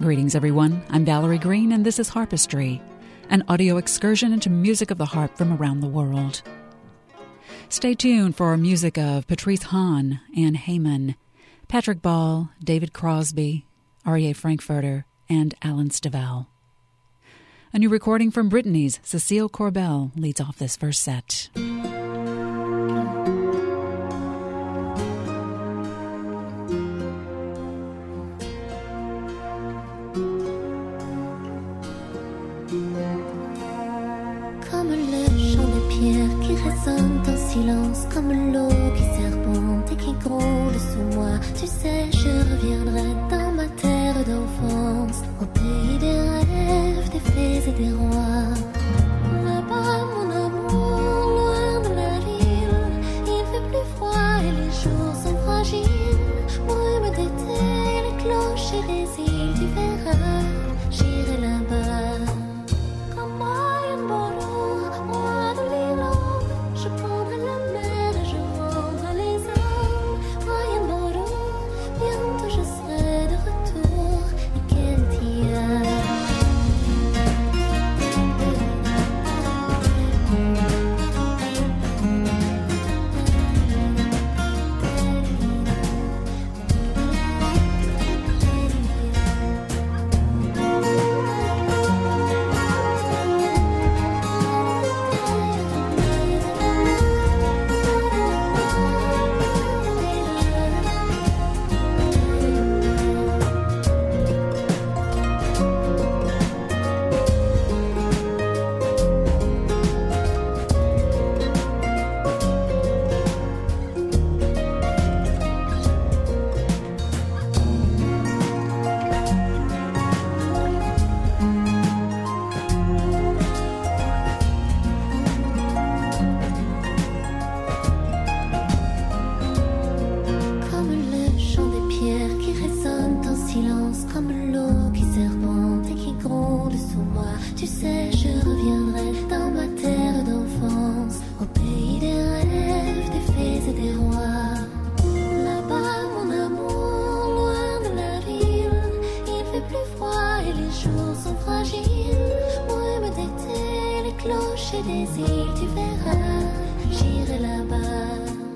Greetings, everyone. I'm Valerie Green, and this is Harpistry, an audio excursion into music of the harp from around the world. Stay tuned for music of Patrice Hahn, Anne Heyman, Patrick Ball, David Crosby, R.E.A. Frankfurter, and Alan Stivell. A new recording from Brittany's Cecile Corbel leads off this first set. Comme l'eau qui serpente et qui gronde sous moi. Tu sais, je reviendrai dans ma terre d'enfance, au pays des rêves, des fées et des rois. Là-bas, mon amour, loin de la ville, il fait plus froid et les jours sont fragiles. Brume d'été, les cloches et les îles, tu verras, j'irai là-bas. Comme Ryan Bordeaux, roi de l'Irlande, je prendrai la mer et je rendrai les âmes. Ryan Bordeaux, bientôt je serai de retour. Et quel clocher des îles, tu verras, j'irai là-bas.